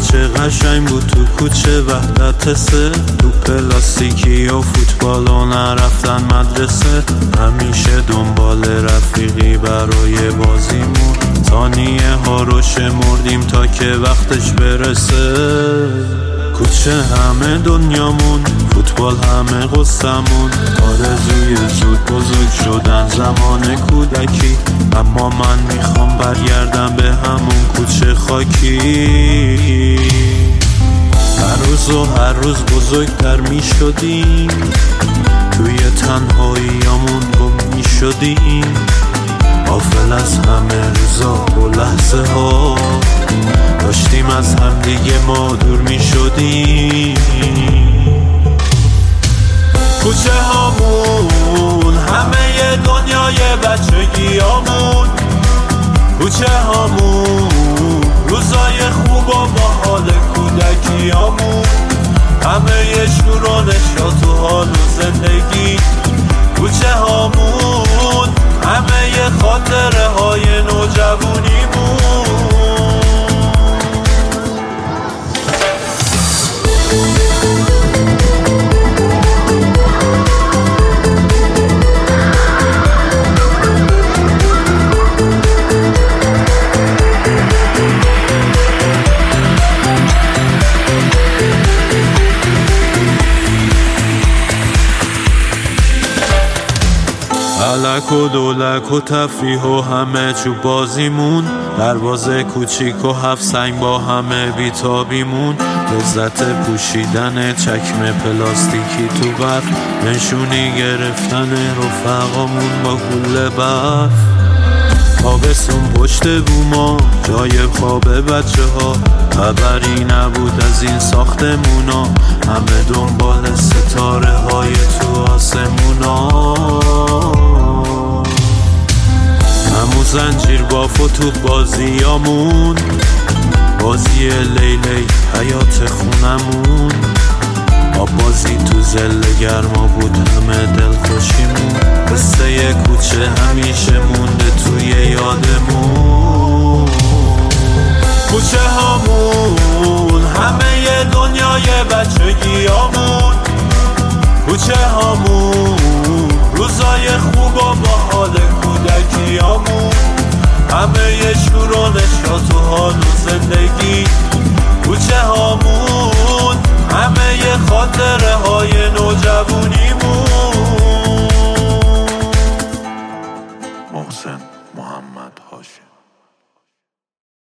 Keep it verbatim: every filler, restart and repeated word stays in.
چه قشنگ بود تو کوچه وحدت سه، تو پلاستیکی و فوتبال و نرفتن مدرسه. همیشه دنبال رفیقی برای بازیمون، ثانیه ها رو شمردیم تا که وقتش برسه. کوچه همه دنیامون، فوتبال همه قصمون، آرزوی زود بزرگ شدن زمان کودکی. اما من میخوام برگردم به همون کوچه خاکی. هر روز و هر روز بزرگتر میشدیم، توی تنهاییامون گم میشدیم، غافل از همه روزا و لحظه ها، داشتیم از همدیگه ما دور می شدیم. کوچه هامون همه دنیای بچگیامون، کوچه هامون روزای خوب و باحال کودکیامون، همه شور و نشاط و حال و زندگی. کوچه هامون همه خاطره های نوجوانیمون. علک و دولک و تفریح و همه چوب بازیمون، دروازه کوچیک و هفت سنگ با همه بیتابیمون، لذت پوشیدن چکمه پلاستیکی تو برف، نشونی گرفتن رفقامون با گل برف. تابستون پشت بوما جای خواب بچه ها، خبری نبود از این ساختمونا، همه دنبال ستاره های تو آسمونا. همون زنجیر باف و توپ بازیامون، بازی لیلی حیات خونمون، آب بازی تو زل گرما بود همه دل خوشیمون. قصه کوچه همیشه مونده توی یادمون. کوچه هامون